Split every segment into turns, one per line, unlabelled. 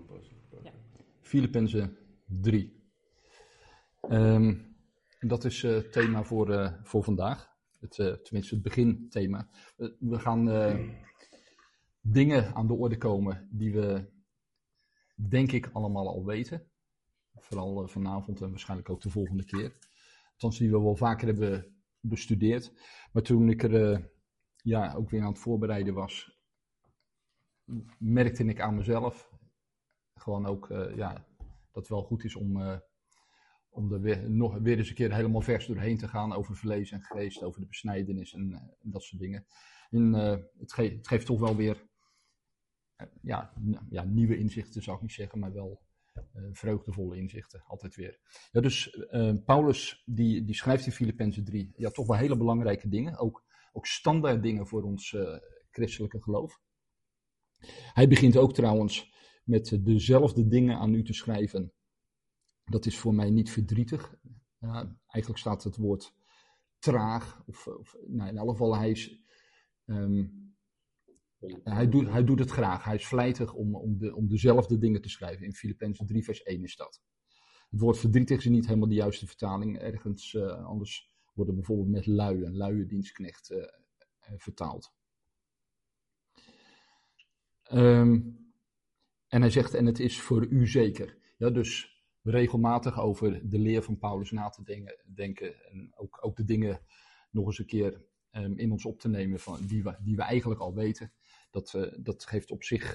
Ja.
Filippenzen 3. Dat is het thema voor vandaag. Tenminste het beginthema. We gaan dingen aan de orde komen die we denk ik allemaal al weten. Vooral vanavond en waarschijnlijk ook de volgende keer. Althans die we wel vaker hebben bestudeerd. Maar toen ik er ook weer aan het voorbereiden was, merkte ik aan mezelf gewoon ook dat het wel goed is om er weer eens een keer helemaal vers doorheen te gaan over vlees en geest, over de besnijdenis en dat soort dingen. En het geeft toch wel weer nieuwe inzichten, zou ik niet zeggen, maar wel vreugdevolle inzichten, altijd weer. Ja, dus Paulus die schrijft in Filippenzen 3 toch wel hele belangrijke dingen, ook standaard dingen voor ons christelijke geloof. Hij begint ook trouwens met dezelfde dingen aan u te schrijven. Dat is voor mij niet verdrietig. Eigenlijk staat het woord traag. In alle geval, hij doet het graag. Hij is vlijtig om dezelfde dingen te schrijven. In Filippenzen 3 vers 1 is dat. Het woord verdrietig is niet helemaal de juiste vertaling. Ergens anders wordt het bijvoorbeeld met een luie dienstknecht vertaald. En hij zegt, en het is voor u zeker. Ja, dus regelmatig over de leer van Paulus na te denken en ook de dingen nog eens een keer in ons op te nemen van die we eigenlijk al weten. Dat geeft op zich,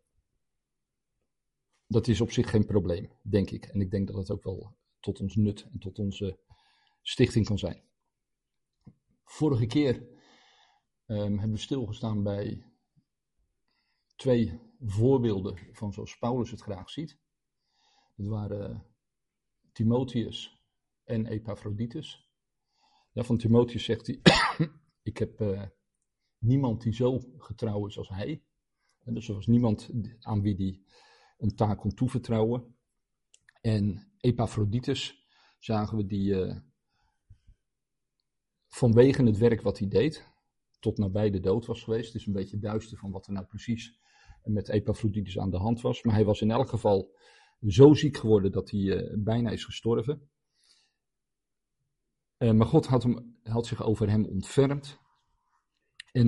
dat is op zich geen probleem, denk ik. En ik denk dat het ook wel tot ons nut en tot onze stichting kan zijn. Vorige keer hebben we stilgestaan bij 2 voorbeelden van zoals Paulus het graag ziet. Dat waren Timotheus en Epaphroditus. Ja, van Timotheus zegt hij, ik heb niemand die zo getrouw is als hij. En dus er was niemand aan wie hij een taak kon toevertrouwen. En Epaphroditus zagen we die vanwege het werk wat hij deed, tot nabij de dood was geweest. Het is een beetje duister van wat er nou precies met Epaphroditus aan de hand was. Maar hij was in elk geval zo ziek geworden dat hij bijna is gestorven. Maar God had zich over hem ontfermd. En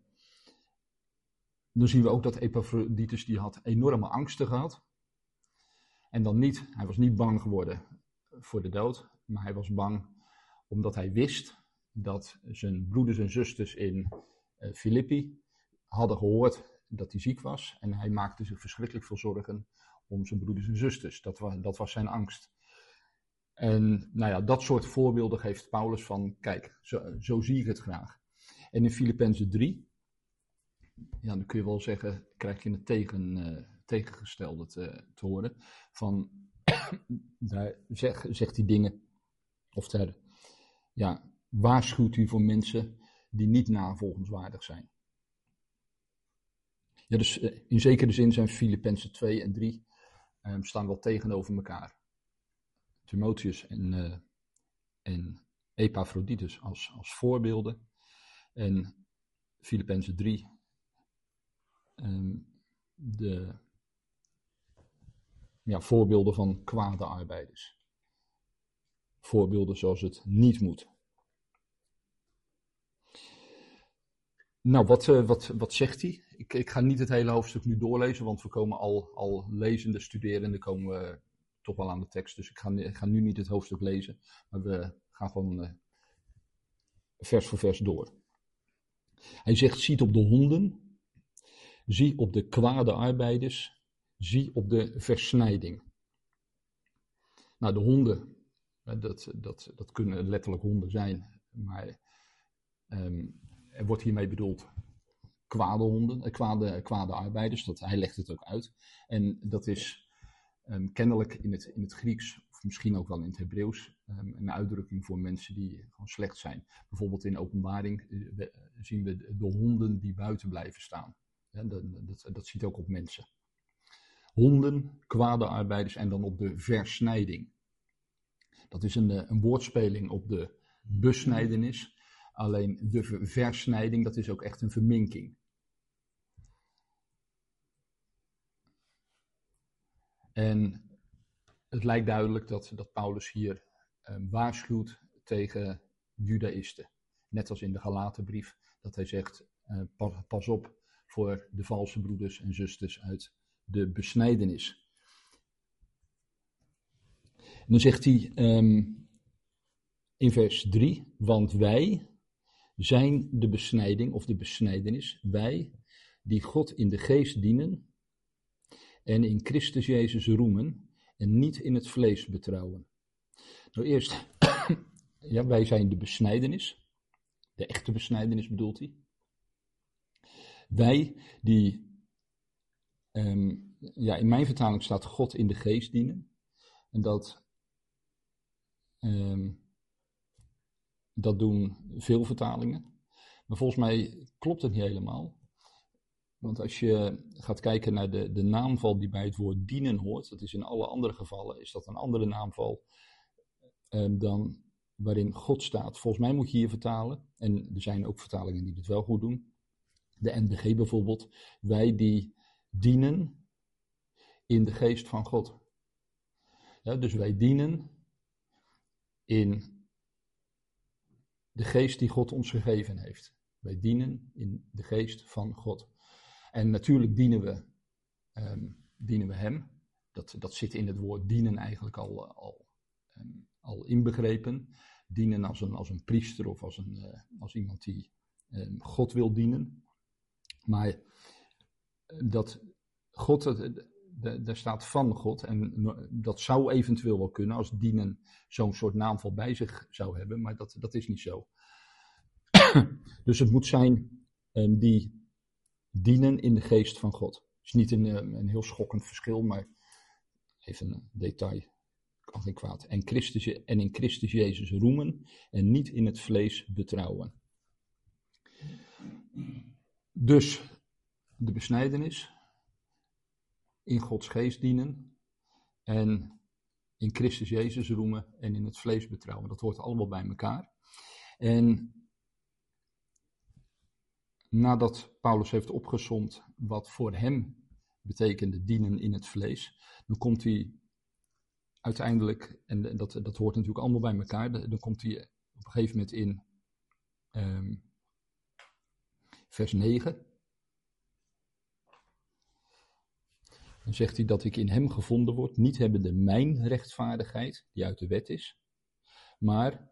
dan zien we ook dat Epaphroditus die had enorme angsten gehad. En dan hij was niet bang geworden voor de dood, maar hij was bang omdat hij wist dat zijn broeders en zusters in Filippi hadden gehoord dat hij ziek was. En hij maakte zich verschrikkelijk veel zorgen om zijn broeders en zusters. Dat was zijn angst. En dat soort voorbeelden geeft Paulus van, kijk, zo zie ik het graag. En in Filippenzen 3, dan kun je wel zeggen, krijg je het tegengestelde te horen. Van, daar zegt hij dingen, of daar waarschuwt hij voor mensen die niet navolgenswaardig zijn. Ja, dus in zekere zin zijn Filippenzen 2 en 3 staan wel tegenover elkaar. Timotheus en Epaphroditus als voorbeelden. En Filippenzen 3 de voorbeelden van kwade arbeiders. Voorbeelden zoals het niet moet. Nou, wat zegt hij? Ik ga niet het hele hoofdstuk nu doorlezen, want we komen al lezende, studerende komen we toch wel aan de tekst. Dus ik ga nu niet het hoofdstuk lezen, maar we gaan gewoon vers voor vers door. Hij zegt, ziet op de honden, zie op de kwade arbeiders, zie op de versnijding. Nou, de honden, dat kunnen letterlijk honden zijn, maar er wordt hiermee bedoeld kwade honden, kwade arbeiders, hij legt het ook uit. En dat is kennelijk in het Grieks, of misschien ook wel in het Hebreeuws, een uitdrukking voor mensen die gewoon slecht zijn. Bijvoorbeeld in Openbaring zien we de honden die buiten blijven staan. Ja, dat ziet ook op mensen. Honden, kwade arbeiders en dan op de versnijding. Dat is een woordspeling op de besnijdenis. Alleen de versnijding, dat is ook echt een verminking. En het lijkt duidelijk dat Paulus hier waarschuwt tegen judaïsten. Net als in de Galatenbrief, dat hij zegt, pas op voor de valse broeders en zusters uit de besnijdenis. En dan zegt hij in vers 3, want wij zijn de besnijding of de besnijdenis, wij die God in de geest dienen en in Christus Jezus roemen en niet in het vlees betrouwen. Nou eerst, ja, wij zijn de besnijdenis, de echte besnijdenis bedoelt hij. Wij die, in mijn vertaling staat God in de geest dienen. En dat doen veel vertalingen. Maar volgens mij klopt het niet helemaal. Want als je gaat kijken naar de naamval die bij het woord dienen hoort, dat is in alle andere gevallen, is dat een andere naamval dan waarin God staat. Volgens mij moet je hier vertalen, en er zijn ook vertalingen die dit wel goed doen. De NBG bijvoorbeeld, wij die dienen in de geest van God. Ja, dus wij dienen in de geest die God ons gegeven heeft. Wij dienen in de geest van God. En natuurlijk dienen we hem. Dat zit in het woord dienen eigenlijk al inbegrepen. Dienen als een priester of als iemand die God wil dienen. Maar dat God, daar staat van God. En dat zou eventueel wel kunnen als dienen zo'n soort naamval bij zich zou hebben. Maar dat is niet zo. Dus het moet zijn die dienen in de geest van God. Het is niet een heel schokkend verschil, maar even een detail. Kan geen kwaad. En in Christus Jezus roemen en niet in het vlees betrouwen. Dus de besnijdenis, in Gods geest dienen en in Christus Jezus roemen en in het vlees betrouwen. Dat hoort allemaal bij elkaar. En nadat Paulus heeft opgesomd wat voor hem betekende dienen in het vlees, dan komt hij uiteindelijk, en dat hoort natuurlijk allemaal bij elkaar, dan komt hij op een gegeven moment in vers 9. Dan zegt hij dat ik in hem gevonden word, niet hebbende mijn rechtvaardigheid, die uit de wet is, maar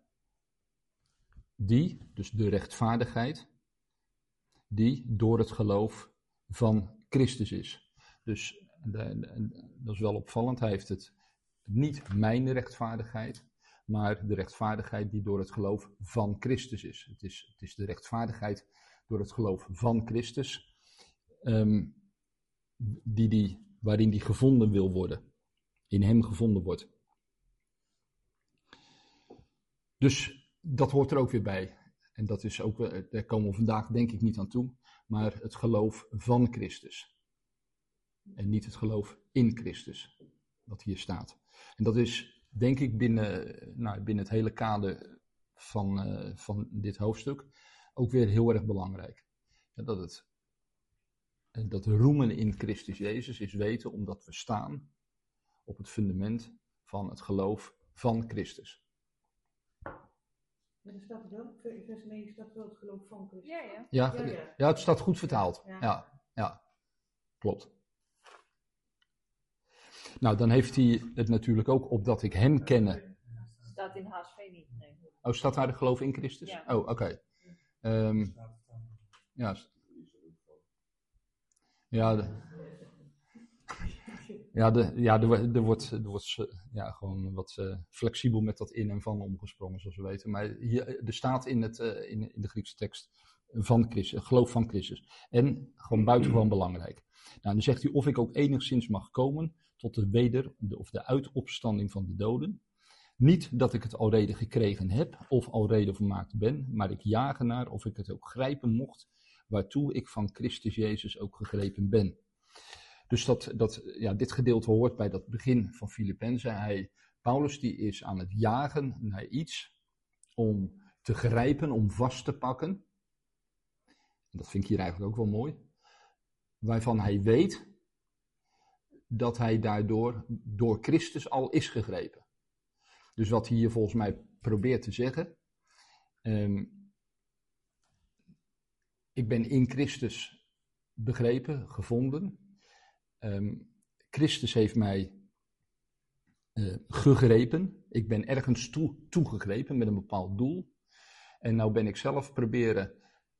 die, dus de rechtvaardigheid, die door het geloof van Christus is. Dus dat is wel opvallend, hij heeft het niet mijn rechtvaardigheid, maar de rechtvaardigheid die door het geloof van Christus is. Het is de rechtvaardigheid door het geloof van Christus, waarin die gevonden wil worden, in hem gevonden wordt. Dus dat hoort er ook weer bij. En dat is ook, daar komen we vandaag denk ik niet aan toe, maar het geloof van Christus. En niet het geloof in Christus, wat hier staat. En dat is denk ik binnen het hele kader van dit hoofdstuk ook weer heel erg belangrijk. Ja, dat roemen in Christus Jezus is weten omdat we staan op het fundament van het geloof van Christus.
Maar er staat wel, in vers 9 staat wel het geloof van Christus.
Ja, het staat goed vertaald. Ja, klopt. Nou, dan heeft hij het natuurlijk ook opdat ik hem kenne.
Staat in HSV niet, nee.
Oh, staat daar de geloof in Christus?
Ja.
Oh, oké. Ja. Er wordt gewoon wat flexibel met dat in en van omgesprongen, zoals we weten. Maar hier, er staat in de Griekse tekst van Christus, geloof van Christus. En gewoon buitengewoon belangrijk. Nou, dan zegt hij of ik ook enigszins mag komen tot de uitopstanding van de doden. Niet dat ik het alrede gekregen heb of alrede vermaakt ben, maar ik jaag ernaar of ik het ook grijpen mocht, waartoe ik van Christus Jezus ook gegrepen ben. Dus dit gedeelte hoort bij dat begin van Filippenzen. Paulus die is aan het jagen naar iets om te grijpen, om vast te pakken. En dat vind ik hier eigenlijk ook wel mooi. Waarvan hij weet dat hij daardoor door Christus al is gegrepen. Dus wat hij hier volgens mij probeert te zeggen, ik ben in Christus begrepen, gevonden. Christus heeft mij gegrepen. Ik ben ergens toegegrepen met een bepaald doel. En nou ben ik zelf proberen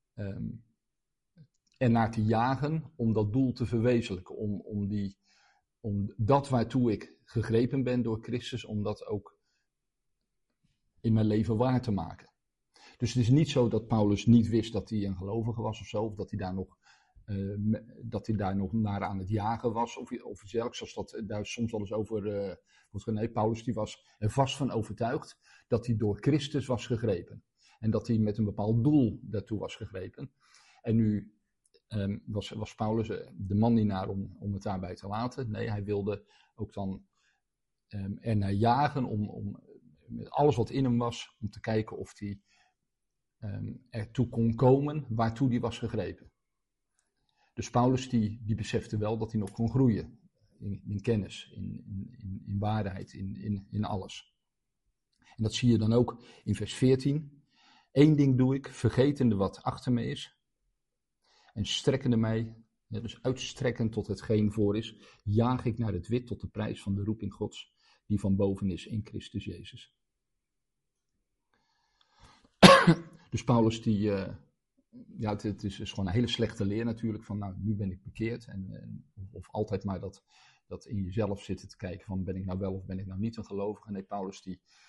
ernaar te jagen om dat doel te verwezenlijken. Om dat waartoe ik gegrepen ben door Christus, om dat ook in mijn leven waar te maken. Dus het is niet zo dat Paulus niet wist dat hij een gelovige was of zo, of dat hij daar nog naar aan het jagen was, of iets dergelijks, zoals dat daar soms wel eens over wordt gezegd. Nee, Paulus die was er vast van overtuigd dat hij door Christus was gegrepen. En dat hij met een bepaald doel daartoe was gegrepen. En nu was Paulus de man niet naar om het daarbij te laten. Nee, hij wilde ook dan ernaar jagen om met alles wat in hem was, om te kijken of hij ertoe kon komen waartoe hij was gegrepen. Dus Paulus die besefte wel dat hij nog kon groeien in kennis, in waarheid, in alles. En dat zie je dan ook in vers 14. Eén ding doe ik, vergetende wat achter me is en strekkende mij, dus uitstrekkend tot hetgeen voor is, jaag ik naar het wit tot de prijs van de roeping Gods, die van boven is in Christus Jezus. Dus Paulus het is gewoon een hele slechte leer natuurlijk, van nou, nu ben ik bekeerd, of altijd maar dat in jezelf zitten te kijken van ben ik nou wel of ben ik nou niet een gelovige. Nee, Paulus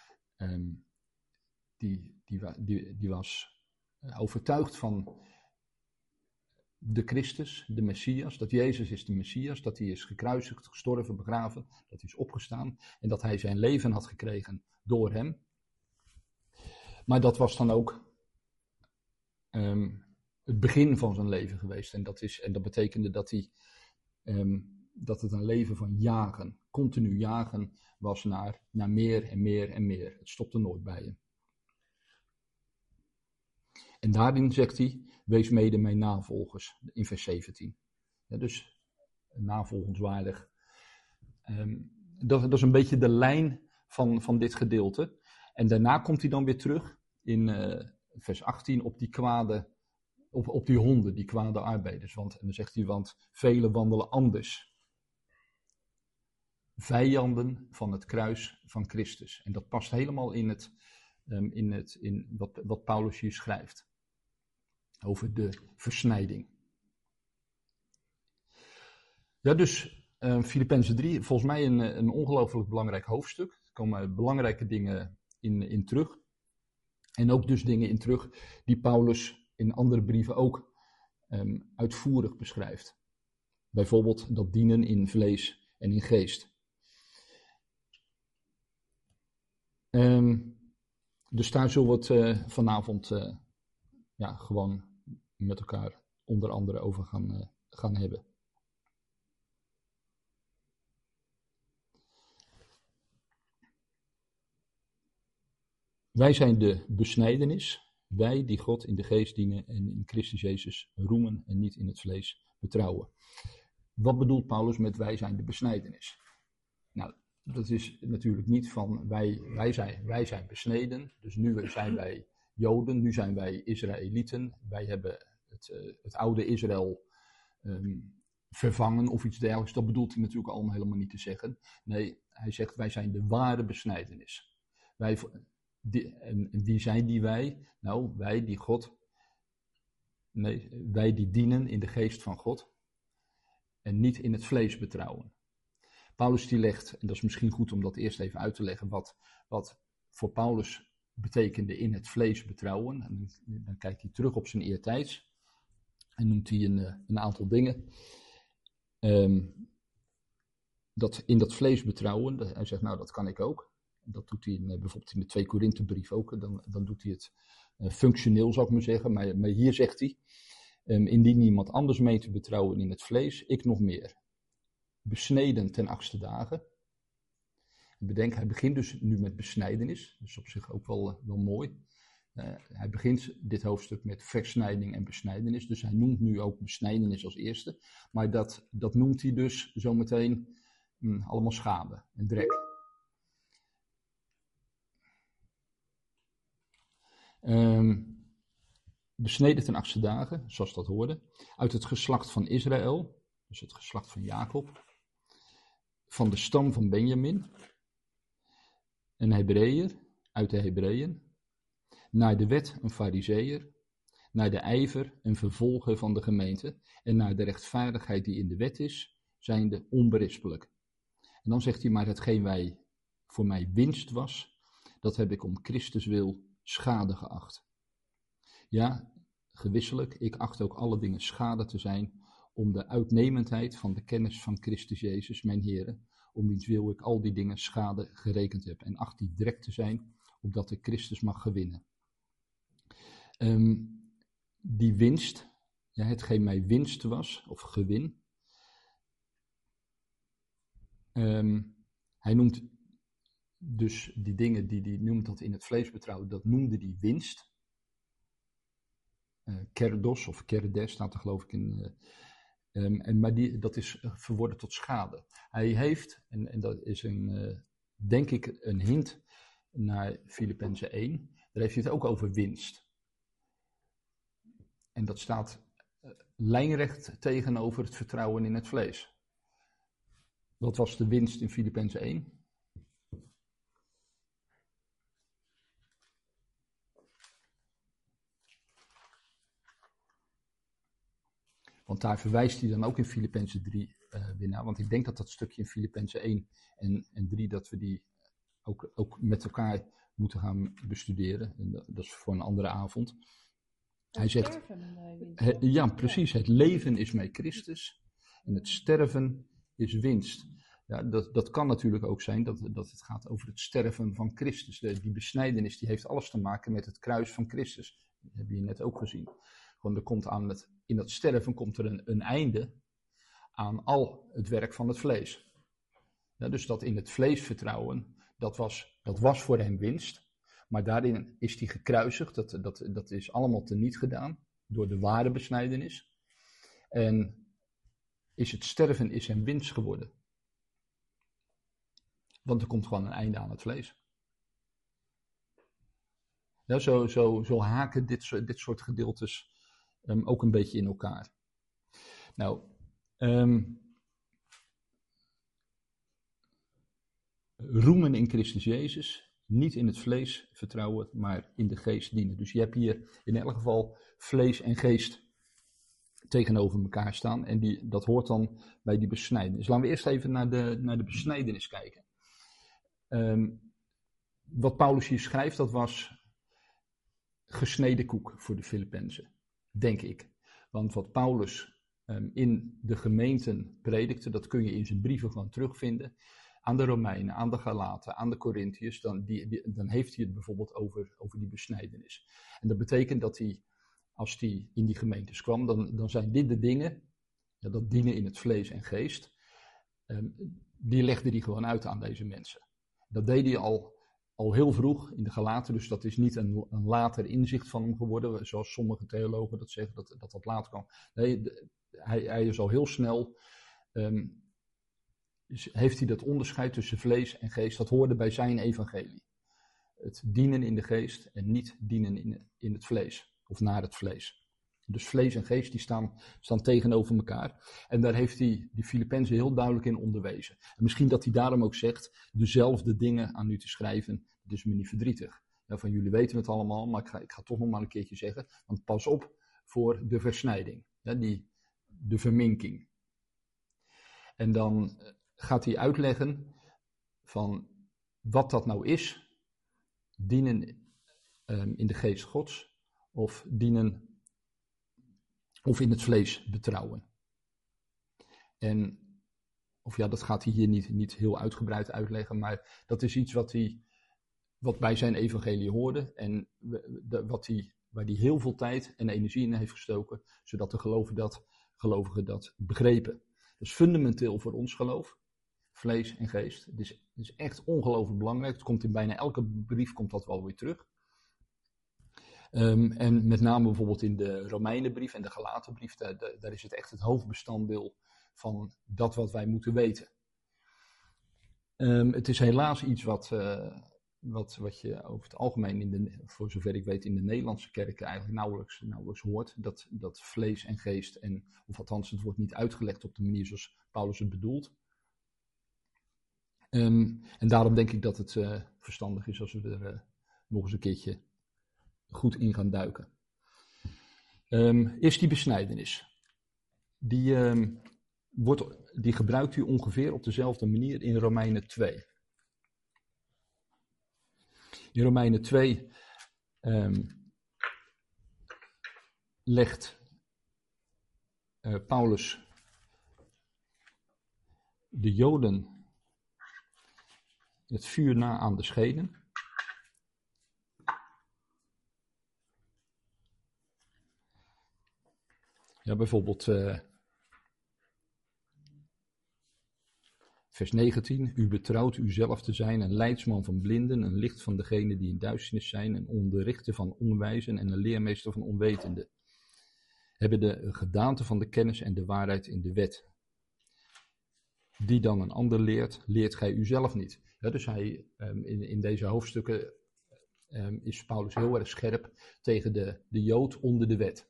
die was overtuigd van de Christus, de Messias, dat Jezus is de Messias, dat hij is gekruisigd, gestorven, begraven, dat hij is opgestaan en dat hij zijn leven had gekregen door hem. Maar dat was dan ook het begin van zijn leven geweest. En dat betekende dat het een leven van jagen, continu jagen was naar meer en meer en meer. Het stopte nooit bij hem. En daarin zegt hij, wees mede mijn navolgers, in vers 17. Ja, dus navolgenswaardig. Dat is een beetje de lijn van dit gedeelte. En daarna komt hij dan weer terug in vers 18 op die kwade, op die honden, die kwade arbeiders. En dan zegt hij, want velen wandelen anders. Vijanden van het kruis van Christus. En dat past helemaal in wat Paulus hier schrijft. Over de versnijding. Ja, dus Filippenzen 3, volgens mij een ongelooflijk belangrijk hoofdstuk. Er komen belangrijke dingen in terug. En ook dus dingen in terug die Paulus in andere brieven ook uitvoerig beschrijft. Bijvoorbeeld dat dienen in vlees en in geest. Dus daar zullen we het vanavond gewoon met elkaar onder andere over gaan hebben. Wij zijn de besnijdenis, wij die God in de geest dienen en in Christus Jezus roemen en niet in het vlees betrouwen. Wat bedoelt Paulus met wij zijn de besnijdenis? Nou, dat is natuurlijk niet van wij zijn besneden, dus nu zijn wij Joden, nu zijn wij Israëlieten, wij hebben het oude Israël vervangen of iets dergelijks. Dat bedoelt hij natuurlijk allemaal helemaal niet te zeggen. Nee, hij zegt wij zijn de ware besnijdenis. En wie zijn die wij? Nou, wij die dienen in de geest van God en niet in het vlees betrouwen. Paulus die legt, en dat is misschien goed om dat eerst even uit te leggen, wat voor Paulus betekende in het vlees betrouwen. En dan kijkt hij terug op zijn eertijds en noemt hij een aantal dingen. Dat in dat vlees betrouwen, hij zegt nou dat kan ik ook. Dat doet hij bijvoorbeeld in de 2 Korinthebrief ook. Dan doet hij het functioneel, zou ik maar zeggen. Maar hier zegt hij, indien iemand anders meent te betrouwen in het vlees, ik nog meer. Besneden ten 8e dagen. Bedenk, hij begint dus nu met besnijdenis. Dus op zich ook wel mooi. Hij begint dit hoofdstuk met versnijding en besnijdenis. Dus hij noemt nu ook besnijdenis als eerste. Maar dat noemt hij dus zometeen allemaal schade en drek. Besneden ten 8e dagen, zoals dat hoorde, uit het geslacht van Israël, dus het geslacht van Jacob, van de stam van Benjamin, een Hebreeër uit de Hebreeën, naar de wet een Farizeeër, naar de ijver een vervolger van de gemeente en naar de rechtvaardigheid die in de wet is, zijnde onberispelijk. En dan zegt hij, maar hetgeen voor mij winst was, dat heb ik om Christus wil schade geacht. Ja, gewisselijk, ik acht ook alle dingen schade te zijn, om de uitnemendheid van de kennis van Christus Jezus, mijn Heere, om wiens wil ik al die dingen schade gerekend heb. En acht die drek te zijn, opdat ik Christus mag gewinnen. Die winst, ja, hetgeen mij winst was, of gewin. Hij noemt dus die dingen die noemt dat in het vlees betrouwen, dat noemde die winst. Kerdos of kerdes staat er geloof ik in. Maar dat is verworden tot schade. Hij heeft, en dat is denk ik een hint naar Filippenzen 1, daar heeft hij het ook over winst. En dat staat lijnrecht tegenover het vertrouwen in het vlees. Wat was de winst in Filippenzen 1? Want daar verwijst hij dan ook in Filippenzen 3 weer naar. Want ik denk dat dat stukje in Filippenzen 1 en 3, dat we die ook met elkaar moeten gaan bestuderen. En dat is voor een andere avond. Hij zegt, ja precies, het leven is mij Christus en het sterven is winst. Ja, dat kan natuurlijk ook zijn dat het gaat over het sterven van Christus. Die besnijdenis die heeft alles te maken met het kruis van Christus. Dat heb je net ook gezien. Gewoon er komt in dat sterven komt er een einde aan al het werk van het vlees. Ja, dus dat in het vlees vertrouwen, dat was voor hem winst. Maar daarin is hij gekruisigd, dat is allemaal teniet gedaan door de ware besnijdenis. En het sterven is hem winst geworden. Want er komt gewoon een einde aan het vlees. Ja, zo haken dit soort gedeeltes ook een beetje in elkaar. Nou, roemen in Christus Jezus. Niet in het vlees vertrouwen, maar in de geest dienen. Dus je hebt hier in elk geval vlees en geest tegenover elkaar staan. En dat hoort dan bij die besnijdenis. Laten we eerst even naar de besnijdenis kijken. Wat Paulus hier schrijft, dat was gesneden koek voor de Filippenzen. Denk ik. Want wat Paulus in de gemeenten predikte, dat kun je in zijn brieven gewoon terugvinden. Aan de Romeinen, aan de Galaten, aan de Corinthiërs, dan heeft hij het bijvoorbeeld over die besnijdenis. En dat betekent dat als hij in die gemeentes kwam, dan zijn dit de dingen, ja, dat dienen in het vlees en geest, die legde hij gewoon uit aan deze mensen. Dat deed hij al heel vroeg in de Galaten, dus dat is niet een later inzicht van hem geworden, zoals sommige theologen dat zeggen, dat later kwam. Nee, hij is al heel snel... heeft hij dat onderscheid tussen vlees en geest, dat hoorde bij zijn evangelie. Het dienen in de geest en niet dienen in het vlees, of naar het vlees. Dus vlees en geest die staan tegenover elkaar. En daar heeft hij die Filippenzen heel duidelijk in onderwezen. En misschien dat hij daarom ook zegt, dezelfde dingen aan u te schrijven, dat is me niet verdrietig. Ja, van jullie weten het allemaal, maar ik ga toch nog maar een keertje zeggen, want pas op voor de versnijding, ja, de verminking. En dan gaat hij uitleggen van wat dat nou is, dienen in de geest Gods of dienen of in het vlees betrouwen. En dat gaat hij hier niet heel uitgebreid uitleggen, maar dat is iets wat bij zijn evangelie hoorde en waar hij heel veel tijd en energie in heeft gestoken, zodat de gelovigen dat begrepen. Dat is fundamenteel voor ons geloof. Vlees en geest. Het is echt ongelooflijk belangrijk. Het komt in bijna elke brief komt dat wel weer terug. En met name bijvoorbeeld in de Romeinenbrief en de Galatenbrief, daar is het echt het hoofdbestanddeel van dat wat wij moeten weten. Het is helaas iets wat je over het algemeen, voor zover ik weet, in de Nederlandse kerken eigenlijk nauwelijks hoort. Dat vlees en geest, of althans het wordt niet uitgelegd op de manier zoals Paulus het bedoelt. En daarom denk ik dat het verstandig is als we er nog eens een keertje goed in gaan duiken. Eerst die besnijdenis. Die gebruikt u ongeveer op dezelfde manier in Romeinen 2. In Romeinen 2 legt Paulus de Joden het vuur na aan de schenen. Ja, bijvoorbeeld vers 19. U betrouwt uzelf te zijn een leidsman van blinden, een licht van degenen die in duisternis zijn, een onderrichter van onwijzen en een leermeester van onwetenden. Hebben de gedaante van de kennis en de waarheid in de wet. Die dan een ander leert, leert gij uzelf niet. Ja, dus in deze hoofdstukken is Paulus heel erg scherp tegen de Jood onder de wet.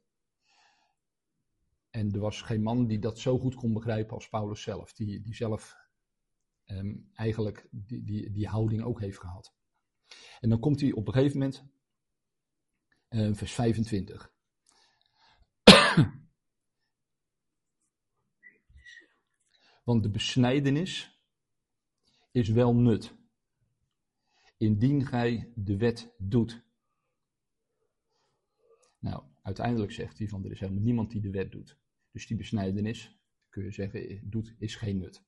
En er was geen man die dat zo goed kon begrijpen als Paulus zelf. Die zelf eigenlijk die houding ook heeft gehad. En dan komt hij op een gegeven moment, vers 25. Want de besnijdenis is wel nut, indien gij de wet doet. Nou, uiteindelijk zegt hij van er is helemaal niemand die de wet doet. Dus die besnijdenis, kun je zeggen, is geen nut.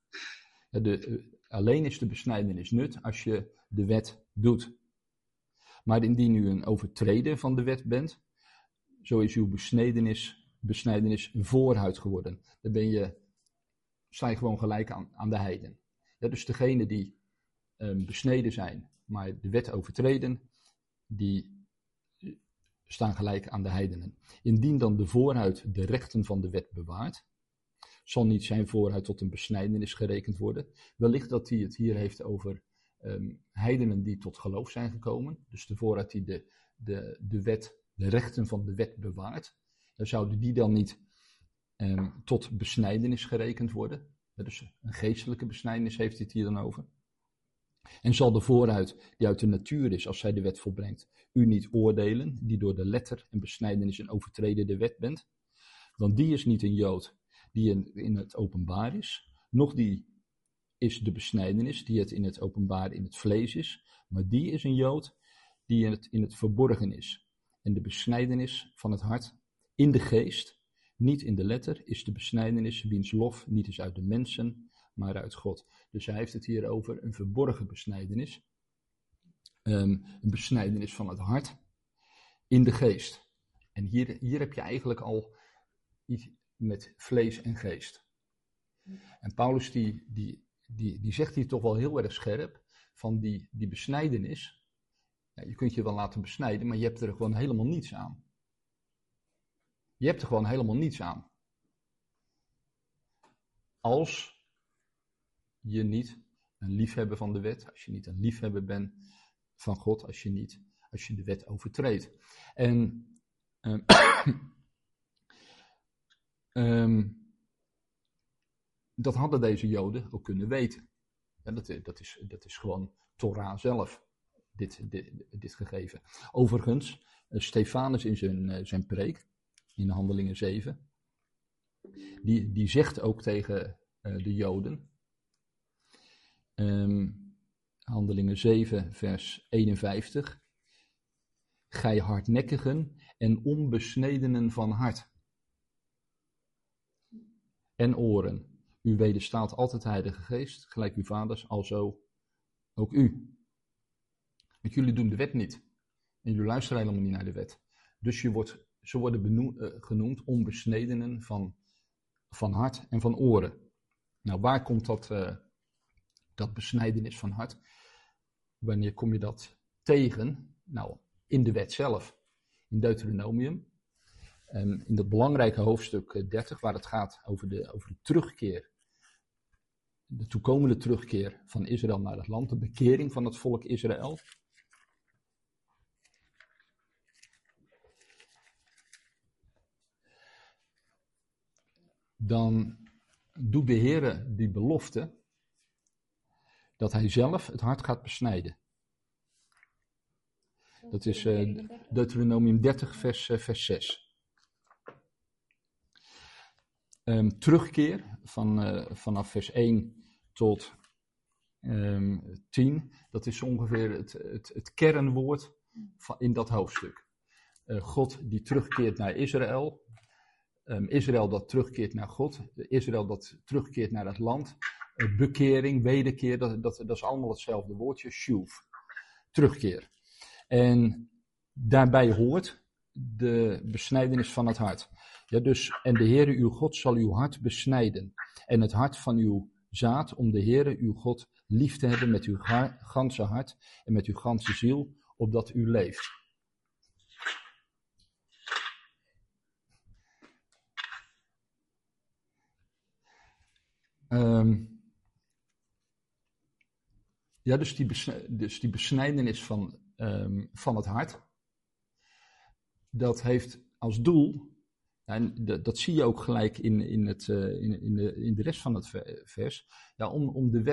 Alleen is de besnijdenis nut als je de wet doet. Maar indien u een overtreder van de wet bent, zo is uw besnijdenis voorhuid geworden. Dan sta je gewoon gelijk aan de heiden. Ja, dus degenen die besneden zijn, maar de wet overtreden, die staan gelijk aan de heidenen. Indien dan de voorhuid de rechten van de wet bewaart, zal niet zijn voorhuid tot een besnijdenis gerekend worden. Wellicht dat hij het hier heeft over heidenen die tot geloof zijn gekomen. Dus de voorhuid die de rechten van de wet bewaart. Dan zouden die dan niet tot besnijdenis gerekend worden. Dus een geestelijke besnijdenis heeft hij het hier dan over. En zal de voorhuid die uit de natuur is, als zij de wet volbrengt, u niet oordelen, die door de letter en besnijdenis een overtreder de wet bent? Want die is niet een Jood die in het openbaar is, noch die is de besnijdenis die het in het openbaar in het vlees is, maar die is een Jood die in het verborgen is. En de besnijdenis van het hart in de geest, niet in de letter, is de besnijdenis wiens lof niet is uit de mensen, maar uit God. Dus hij heeft het hier over een verborgen besnijdenis. Een besnijdenis van het hart in de geest. En hier heb je eigenlijk al iets met vlees en geest. En Paulus die zegt hier toch wel heel erg scherp van die besnijdenis. Ja, je kunt je wel laten besnijden, maar je hebt er gewoon helemaal niets aan. Je hebt er gewoon helemaal niets aan. Als je niet een liefhebber van de wet, als je niet een liefhebber bent van God, als je de wet overtreedt. En dat hadden deze Joden ook kunnen weten. Ja, dat is gewoon Torah zelf, dit gegeven. Overigens, Stefanus in zijn preek, in Handelingen 7, die zegt ook tegen de Joden, Handelingen 7 vers 51, gij hardnekkigen en onbesnedenen van hart en oren, u wederstaat altijd de Heilige Geest, gelijk uw vaders, alzo ook u. Want jullie doen de wet niet. En jullie luisteren helemaal niet naar de wet. Dus ze worden genoemd onbesnedenen van hart en van oren. Nou, waar komt dat besnijdenis van hart? Wanneer kom je dat tegen? Nou, in de wet zelf. In Deuteronomium. In dat belangrijke hoofdstuk 30, waar het gaat over de terugkeer de toekomende terugkeer van Israël naar het land, de bekering van het volk Israël. Dan doet de Heere die belofte dat hij zelf het hart gaat besnijden. Dat is Deuteronomium 30 vers 6. Terugkeer vanaf vers 1 tot 10, dat is ongeveer het kernwoord in dat hoofdstuk. God die terugkeert naar Israël. Israël dat terugkeert naar God. Israël dat terugkeert naar het land. Bekering, wederkeer, dat is allemaal hetzelfde woordje. Shuv. Terugkeer. En daarbij hoort de besnijdenis van het hart. Ja, dus, en de Heere uw God zal uw hart besnijden. En het hart van uw zaad om de Heere uw God lief te hebben met uw ganse hart en met uw ganse ziel, opdat u leeft. Ja, dus die besnijdenis van het hart, dat heeft als doel, en dat zie je ook gelijk in de rest van het vers, ja, om de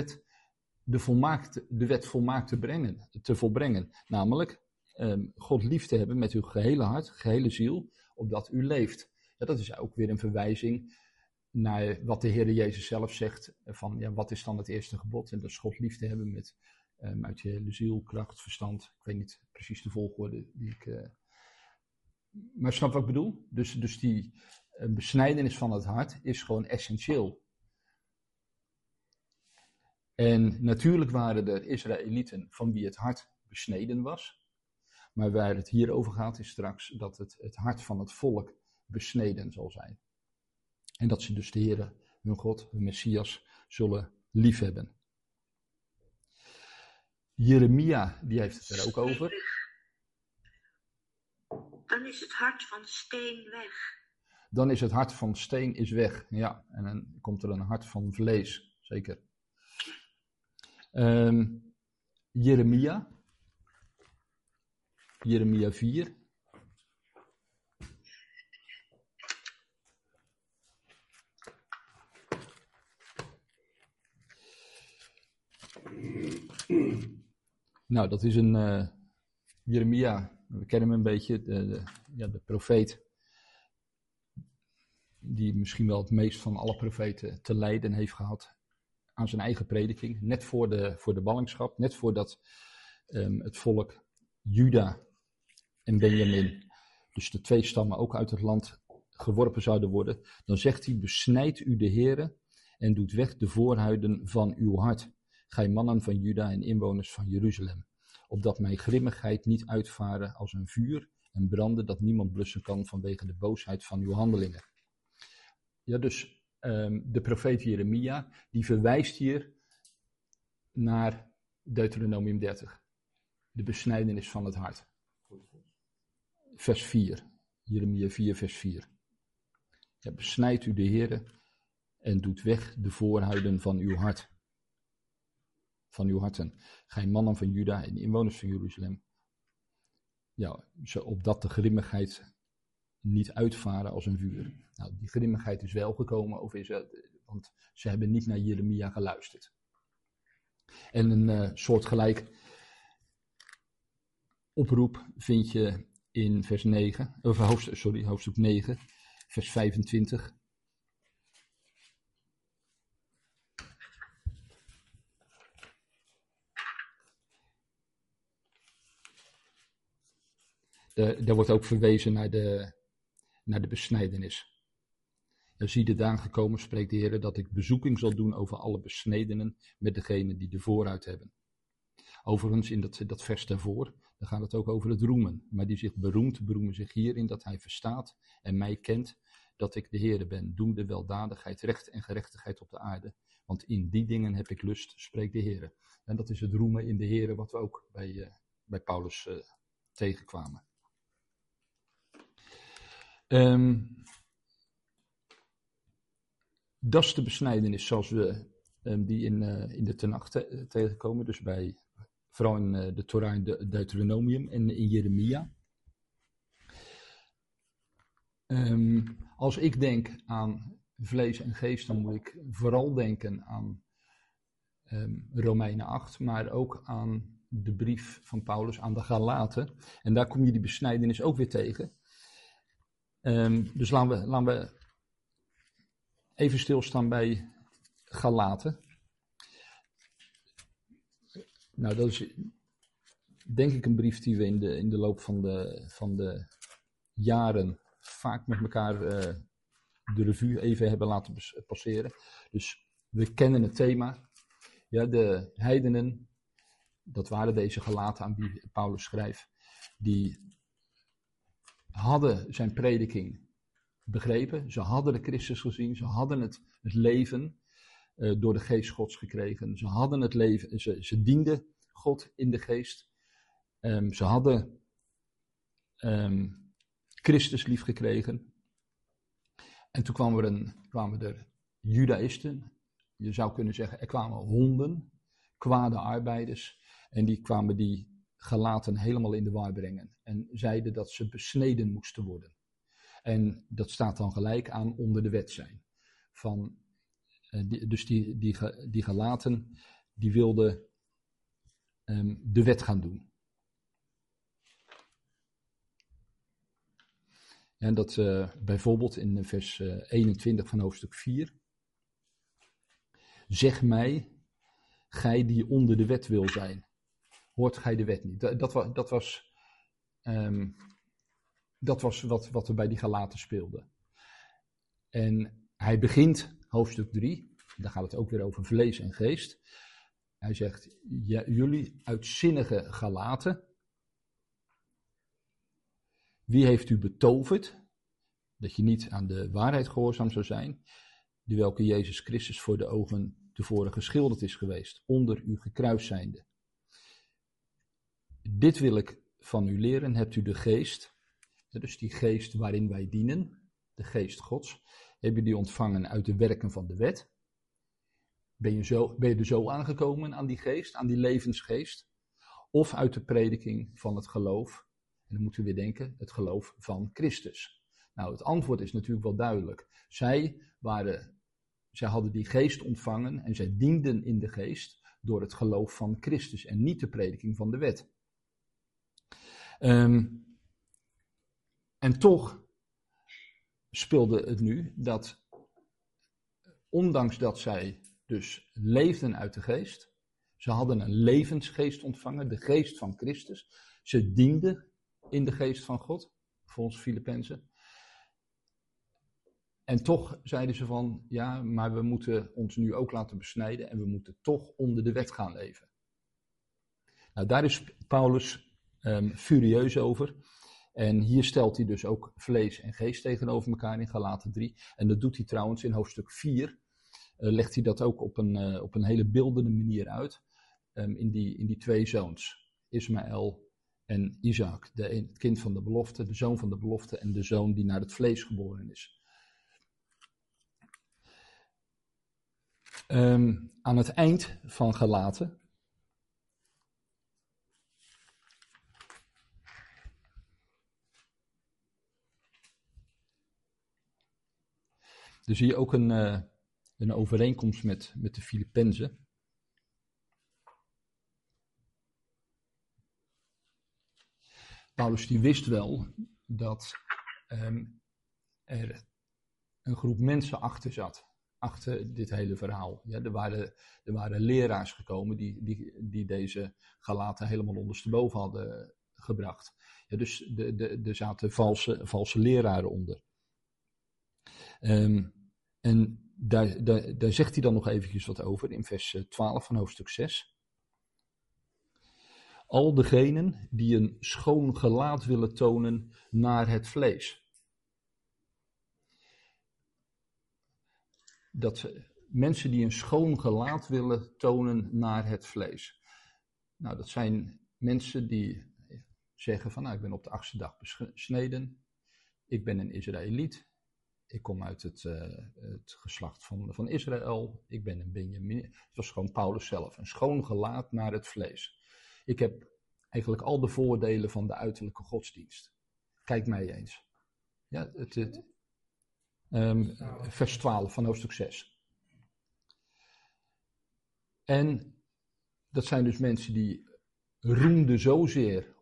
wet volmaakt te volbrengen. Namelijk, God lief te hebben met uw gehele hart, gehele ziel, opdat u leeft. Ja, dat is ook weer een verwijzing naar wat de Heer Jezus zelf zegt, van ja, wat is dan het eerste gebod? En dat is God lief te hebben met uit je hele ziel, kracht, verstand. Ik weet niet precies de volgorde die ik... Maar snap wat ik bedoel? Dus die besnijdenis van het hart is gewoon essentieel. En natuurlijk waren er Israëlieten van wie het hart besneden was. Maar waar het hier over gaat is straks dat het hart van het volk besneden zal zijn. En dat ze dus de Heere, hun God, hun Messias, zullen liefhebben. Jeremia, die heeft het er ook over.
Dan is het hart van steen weg.
Dan is het hart van steen is weg. Ja, en dan komt er een hart van vlees. Zeker. Jeremia 4. Nou, dat is een Jeremia, we kennen hem een beetje, de profeet, die misschien wel het meest van alle profeten te lijden heeft gehad aan zijn eigen prediking. Net voor de ballingschap, net voordat het volk Juda en Benjamin, dus de 2 stammen ook uit het land geworpen zouden worden. Dan zegt hij, besnijd u de Heere en doet weg de voorhuiden van uw hart. Gij mannen van Juda en inwoners van Jeruzalem, opdat mijn grimmigheid niet uitvaren als een vuur en branden dat niemand blussen kan vanwege de boosheid van uw handelingen. Ja, dus de profeet Jeremia, die verwijst hier naar Deuteronomium 30, de besnijdenis van het hart. Vers 4, Jeremia 4 vers 4. Ja, besnijd u de Heere en doet weg de voorhuiden van uw hart. Van uw harten. Gij mannen van Juda en inwoners van Jeruzalem. Ja, opdat de grimmigheid niet uitvaren als een vuur. Nou, die grimmigheid is wel gekomen over Israël, want ze hebben niet naar Jeremia geluisterd. En een soortgelijk oproep vind je in vers 9, hoofdstuk 9, vers 25. Daar wordt ook verwezen naar de besnijdenis. Zie de dagen gekomen, spreekt de Heer, dat ik bezoeking zal doen over alle besnedenen met degenen die de vooruit hebben. Overigens, in dat vers daarvoor, dan gaat het ook over het roemen. Maar die zich beroemen zich hierin dat hij verstaat en mij kent, dat ik de Heer ben, doende weldadigheid, recht en gerechtigheid op de aarde. Want in die dingen heb ik lust, spreekt de Heer. En dat is het roemen in de Heer, wat we ook bij Paulus tegenkwamen. Dat is de besnijdenis zoals we die in de Tenach tegenkomen. Dus vooral in de Torah en de Deuteronomium en in Jeremia. Als ik denk aan vlees en geest, dan moet ik vooral denken aan Romeinen 8, maar ook aan de brief van Paulus aan de Galaten. En daar kom je die besnijdenis ook weer tegen. Dus laten we even stilstaan bij Galaten. Nou, dat is denk ik een brief die we in de loop van de jaren vaak met elkaar de revue even hebben laten passeren. Dus we kennen het thema. Ja, de heidenen, dat waren deze Galaten aan wie Paulus schrijft, die hadden zijn prediking begrepen. Ze hadden de Christus gezien. Ze hadden het leven door de geest Gods gekregen. Ze hadden het leven, ze dienden God in de geest. Ze hadden Christus lief gekregen. En toen kwamen er Judaïsten. Je zou kunnen zeggen, er kwamen honden, kwade arbeiders. En die kwamen die Galaten helemaal in de war brengen. En zeiden dat ze besneden moesten worden. En dat staat dan gelijk aan onder de wet zijn. Dus die Galaten, die wilden de wet gaan doen. En dat bijvoorbeeld in vers 21 van hoofdstuk 4. Zeg mij, gij die onder de wet wil zijn. Hoort gij de wet niet? Dat was wat er bij die Galaten speelde. En hij begint hoofdstuk 3. Daar gaat het ook weer over vlees en geest. Hij zegt, ja, jullie uitzinnige Galaten. Wie heeft u betoverd dat je niet aan de waarheid gehoorzaam zou zijn, die welke Jezus Christus voor de ogen tevoren geschilderd is geweest, onder u gekruist zijnde? Dit wil ik van u leren, hebt u de geest, dus die geest waarin wij dienen, de geest Gods, heb je die ontvangen uit de werken van de wet? Ben je er zo aangekomen aan die geest, aan die levensgeest? Of uit de prediking van het geloof? En dan moeten we weer denken, het geloof van Christus. Nou, het antwoord is natuurlijk wel duidelijk. Zij hadden die geest ontvangen en zij dienden in de geest door het geloof van Christus en niet de prediking van de wet. En toch speelde het nu dat, ondanks dat zij dus leefden uit de geest, ze hadden een levensgeest ontvangen, de geest van Christus. Ze dienden in de geest van God, volgens Filippenzen. En toch zeiden ze van, ja, maar we moeten ons nu ook laten besnijden en we moeten toch onder de wet gaan leven. Nou, daar is Paulus furieus over. En hier stelt hij dus ook vlees en geest tegenover elkaar in Galaten 3. En dat doet hij trouwens in hoofdstuk 4. Legt hij dat ook op een hele beeldende manier uit. In die twee zoons, Ismaël en Isaac. Het kind van de belofte, de zoon van de belofte en de zoon die naar het vlees geboren is. Aan het eind van Galaten zie je ook een overeenkomst met de Filippenzen. Paulus die wist wel dat er een groep mensen achter zat. Achter dit hele verhaal. Ja, er waren leraars gekomen die deze Galaten helemaal ondersteboven hadden gebracht. Ja, dus er zaten valse leraren onder. En daar zegt hij dan nog eventjes wat over in vers 12 van hoofdstuk 6. Al degenen die een schoon gelaat willen tonen naar het vlees. Mensen die een schoon gelaat willen tonen naar het vlees. Nou, dat zijn mensen die zeggen van, nou, ik ben op de 8e dag besneden. Ik ben een Israëliet. ik kom uit het geslacht van Israël. Ik ben een Benjamin. Het was gewoon Paulus zelf. Een schoon gelaat naar het vlees. Ik heb eigenlijk al de voordelen van de uiterlijke godsdienst. Kijk mij eens. Ja, vers 12 van hoofdstuk 6. En dat zijn dus mensen die roemden zozeer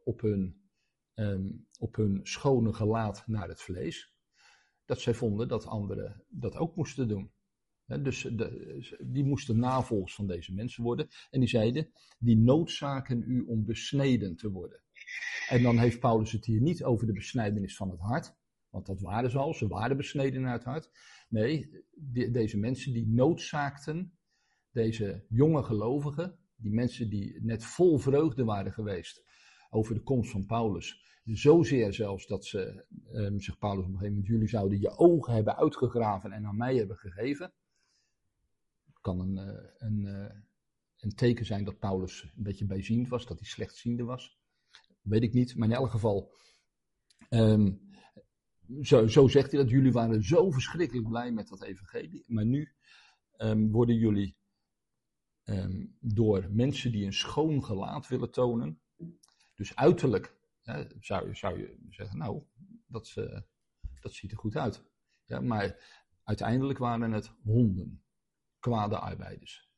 op hun schone gelaat naar het vlees, dat zij vonden dat anderen dat ook moesten doen. Dus die moesten navolgers van deze mensen worden. En die zeiden, die noodzaken u om besneden te worden. En dan heeft Paulus het hier niet over de besnijdenis van het hart. Want dat waren ze al, ze waren besneden naar het hart. Nee, deze mensen die noodzaakten, deze jonge gelovigen, die mensen die net vol vreugde waren geweest over de komst van Paulus. Zozeer zelfs dat ze, zegt Paulus op een gegeven moment, jullie zouden je ogen hebben uitgegraven en aan mij hebben gegeven. Het kan een teken zijn dat Paulus een beetje bijziend was, dat hij slechtziende was. Weet ik niet, maar in elk geval, zo zegt hij dat jullie waren zo verschrikkelijk blij met dat evangelie. Maar nu worden jullie door mensen die een schoon gelaat willen tonen, dus uiterlijk, zou je zeggen, nou, dat ziet er goed uit. Ja, maar uiteindelijk waren het honden, kwade arbeiders.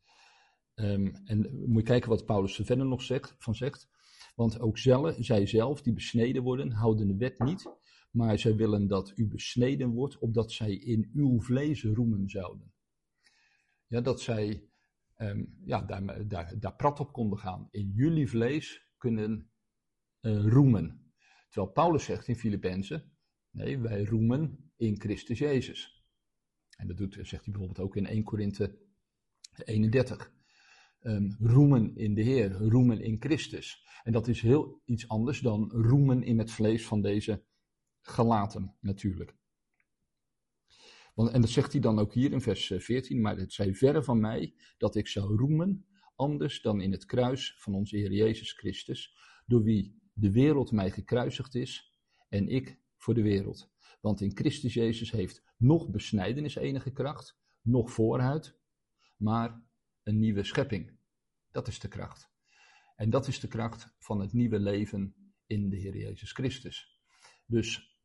En moet je kijken wat Paulus er verder nog zegt. Want ook zij zelf, die besneden worden, houden de wet niet, maar zij willen dat u besneden wordt, opdat zij in uw vlees roemen zouden. Ja, dat zij daar prat op konden gaan. In jullie vlees kunnen roemen. Terwijl Paulus zegt in Filippenzen, nee, wij roemen in Christus Jezus. En dat zegt hij bijvoorbeeld ook in 1 Korinthe 31. Roemen in de Heer, roemen in Christus. En dat is heel iets anders dan roemen in het vlees van deze gelaten natuurlijk. En dat zegt hij dan ook hier in vers 14, maar het zij verre van mij dat ik zou roemen, anders dan in het kruis van onze Heer Jezus Christus, door wie de wereld mij gekruisigd is en ik voor de wereld. Want in Christus Jezus heeft nog besnijdenis enige kracht, nog voorhuid, maar een nieuwe schepping. Dat is de kracht. En dat is de kracht van het nieuwe leven in de Heer Jezus Christus. Dus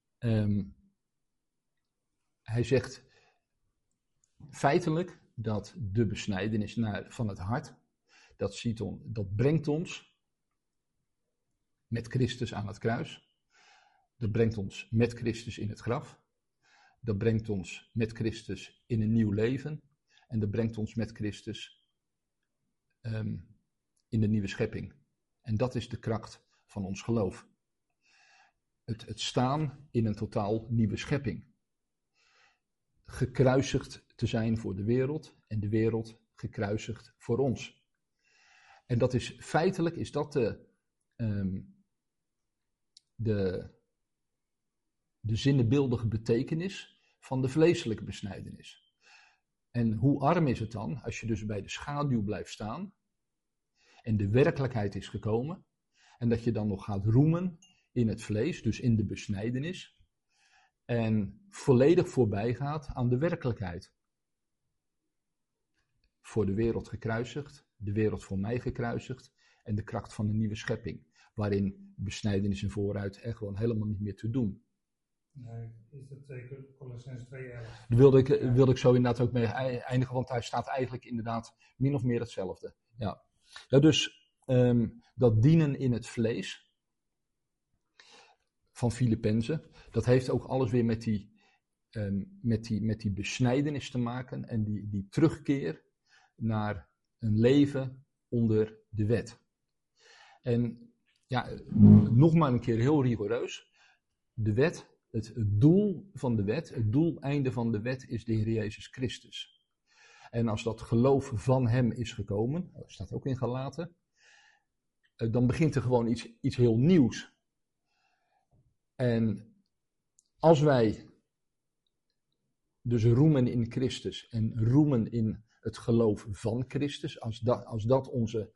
hij zegt feitelijk dat de besnijdenis van het hart, dat brengt ons met Christus aan het kruis. Dat brengt ons met Christus in het graf. Dat brengt ons met Christus in een nieuw leven. En dat brengt ons met Christus in de nieuwe schepping. En dat is de kracht van ons geloof. Het staan in een totaal nieuwe schepping. Gekruisigd te zijn voor de wereld en de wereld gekruisigd voor ons. En dat is feitelijk de zinnebeeldige betekenis van de vleeselijke besnijdenis. En hoe arm is het dan als je dus bij de schaduw blijft staan en de werkelijkheid is gekomen en dat je dan nog gaat roemen in het vlees, dus in de besnijdenis, en volledig voorbij gaat aan de werkelijkheid. Voor de wereld gekruisigd, de wereld voor mij gekruisigd en de kracht van de nieuwe schepping, waarin besnijdenis en vooruit er gewoon helemaal niet meer te doen.
Nee, is dat zeker Colossens 2:11?
Daar wilde ik zo inderdaad ook mee eindigen, want hij staat eigenlijk inderdaad min of meer hetzelfde. Ja, dus dat dienen in het vlees van Filippenzen, dat heeft ook alles weer met die besnijdenis te maken en die terugkeer naar een leven onder de wet. En ja, nog maar een keer heel rigoureus, de wet, het doel van de wet, het doeleinde van de wet is de Heer Jezus Christus. En als dat geloof van hem is gekomen, dat staat ook in Galaten, dan begint er gewoon iets heel nieuws. En als wij dus roemen in Christus en roemen in het geloof van Christus, als dat onze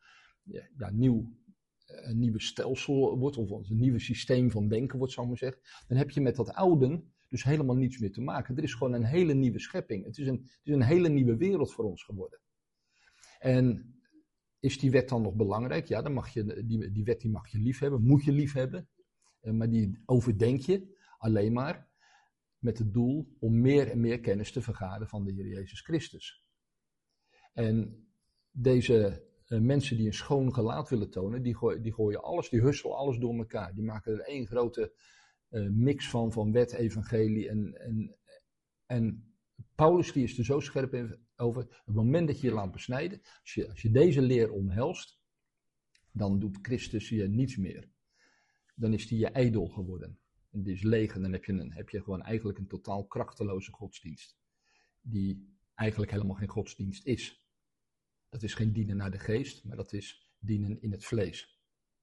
nieuwe stelsel wordt, of ons nieuwe systeem van denken wordt, zal ik maar zeggen, dan heb je met dat oude, dus helemaal niets meer te maken. Er is gewoon een hele nieuwe schepping. Het is een hele nieuwe wereld voor ons geworden. En is die wet dan nog belangrijk? Ja, dan mag je, die wet die mag je lief hebben, moet je lief hebben. Maar die overdenk je alleen maar met het doel om meer en meer kennis te vergaren van de Heer Jezus Christus. En deze mensen die een schoon gelaat willen tonen, die gooien alles, die husselen alles door elkaar. Die maken er één grote mix van wet, evangelie en Paulus die is er zo scherp over. Het moment dat je je laat besnijden, als je deze leer omhelst, dan doet Christus je niets meer. Dan is die je ijdel geworden. En die is leeg en dan heb je gewoon eigenlijk een totaal krachteloze godsdienst. Die eigenlijk helemaal geen godsdienst is. Dat is geen dienen naar de geest, maar dat is dienen in het vlees.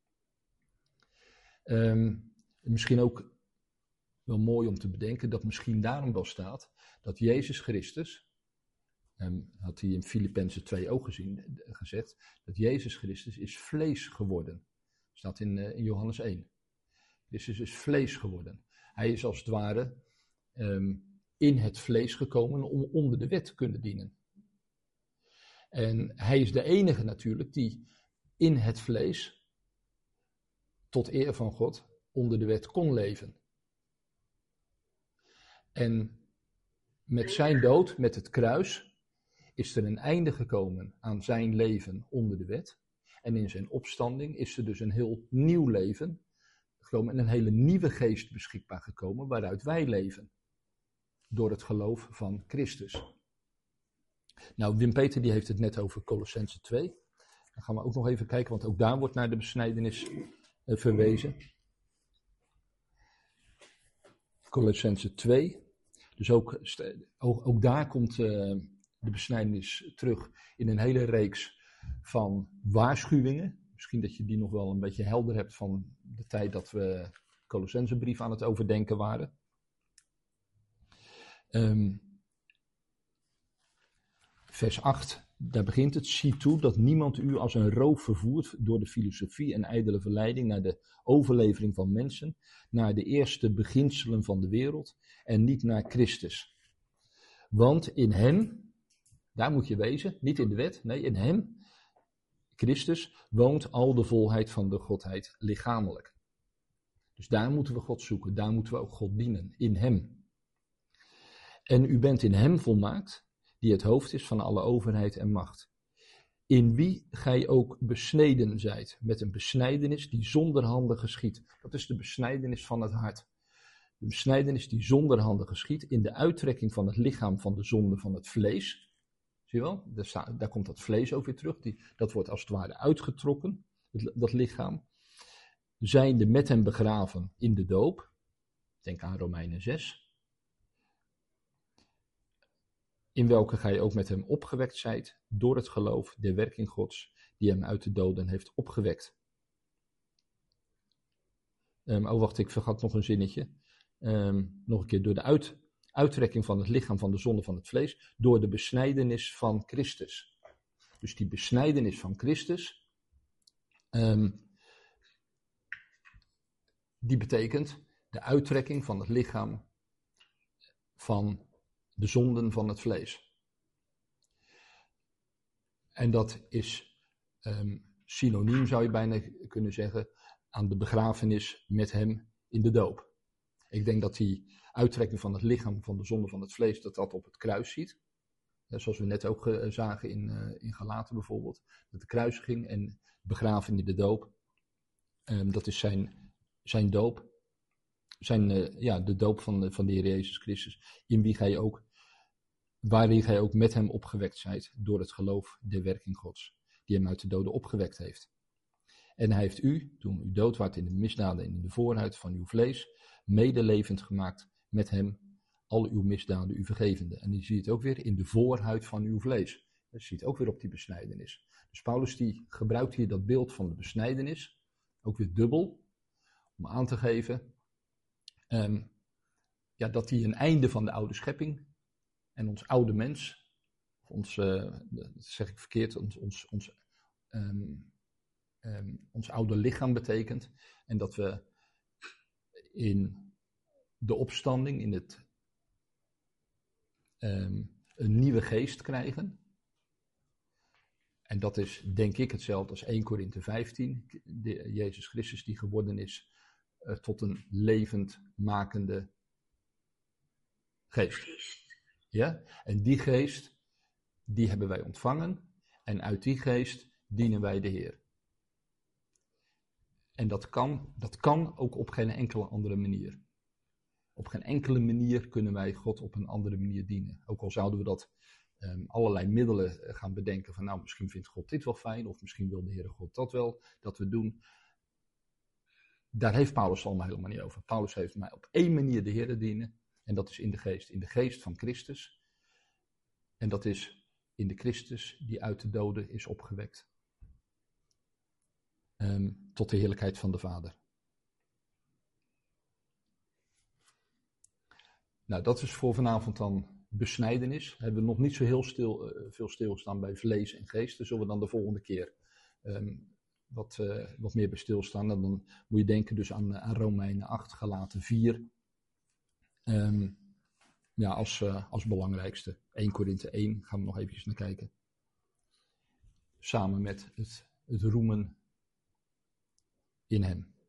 Misschien ook wel mooi om te bedenken dat misschien daarom wel staat dat Jezus Christus, had hij in Filippenzen 2 ook gezegd, dat Jezus Christus is vlees geworden. Staat in Johannes 1. Christus is vlees geworden. Hij is als het ware in het vlees gekomen om onder de wet te kunnen dienen. En hij is de enige natuurlijk die in het vlees, tot eer van God, onder de wet kon leven. En met zijn dood, met het kruis, is er een einde gekomen aan zijn leven onder de wet. En in zijn opstanding is er dus een heel nieuw leven gekomen en een hele nieuwe geest beschikbaar gekomen waaruit wij leven. Door het geloof van Christus. Nou, Wim Peter die heeft het net over Colossenzen 2. Dan gaan we ook nog even kijken, want ook daar wordt naar de besnijdenis verwezen. Colossenzen 2. Dus ook daar komt de besnijdenis terug in een hele reeks van waarschuwingen. Misschien dat je die nog wel een beetje helder hebt van de tijd dat we Colossenzenbrief aan het overdenken waren. Vers 8, daar begint het. Zie toe dat niemand u als een roof vervoert door de filosofie en ijdele verleiding naar de overlevering van mensen, naar de eerste beginselen van de wereld en niet naar Christus. Want in hem, daar moet je wezen, niet in de wet, nee, in hem, Christus, woont al de volheid van de Godheid lichamelijk. Dus daar moeten we God zoeken, daar moeten we ook God dienen, in hem. En u bent in hem volmaakt, die het hoofd is van alle overheid en macht. In wie gij ook besneden zijt, met een besnijdenis die zonder handen geschiet. Dat is de besnijdenis van het hart. De besnijdenis die zonder handen geschiet, in de uittrekking van het lichaam van de zonde van het vlees. Zie je wel? Daar komt dat vlees ook weer terug. Dat wordt als het ware uitgetrokken, dat lichaam. Zijnde met hem begraven in de doop. Denk aan Romeinen 6. In welke gij ook met hem opgewekt zijt, door het geloof der werking Gods, die hem uit de doden heeft opgewekt. Wacht, ik vergat nog een zinnetje. Nog een keer, door de uittrekking van het lichaam van de zonde van het vlees, door de besnijdenis van Christus. Dus die besnijdenis van Christus, die betekent de uittrekking van het lichaam van de zonden van het vlees. En dat is synoniem, zou je bijna kunnen zeggen, aan de begrafenis met hem in de doop. Ik denk dat die uittrekking van het lichaam van de zonde van het vlees, dat op het kruis ziet. Zoals we net ook zagen in Galaten bijvoorbeeld. Dat de kruisiging en begraven in de doop, dat is zijn doop. De doop van de Heer Jezus Christus, waarin gij ook met hem opgewekt zijt door het geloof der werking Gods, die hem uit de doden opgewekt heeft. En hij heeft u, toen u dood waart in de misdaden en in de voorhuid van uw vlees, medelevend gemaakt met hem, al uw misdaden u vergevende. En je ziet het ook weer in de voorhuid van uw vlees. Je ziet ook weer op die besnijdenis. Dus Paulus die gebruikt hier dat beeld van de besnijdenis, ook weer dubbel, om aan te geven dat die een einde van de oude schepping en ons oude mens, dat zeg ik verkeerd, ons oude lichaam betekent. En dat we de opstanding, in het een nieuwe geest krijgen. En dat is, denk ik, hetzelfde als 1 Korinthe 15. Jezus Christus die geworden is tot een levend makende geest. Ja? En die geest, die hebben wij ontvangen. En uit die geest dienen wij de Heer. En dat kan ook op geen enkele andere manier. Op geen enkele manier kunnen wij God op een andere manier dienen. Ook al zouden we dat allerlei middelen gaan bedenken van nou, misschien vindt God dit wel fijn, of misschien wil de Heere God dat wel, dat we doen. Daar heeft Paulus het allemaal helemaal niet over. Paulus heeft mij op één manier de Heere dienen, en dat is in de geest van Christus. En dat is in de Christus die uit de doden is opgewekt. Tot de heerlijkheid van de Vader. Nou, dat is voor vanavond dan besnijdenis. Hebben we nog niet zo heel veel stilstaan bij vlees en geest. Daar zullen we dan de volgende keer wat meer bij stilstaan. Dan moet je denken dus aan Romeinen 8, Galaten 4. Als belangrijkste. 1 Korinthe 1 gaan we nog eventjes naar kijken. Samen met het roemen in hem.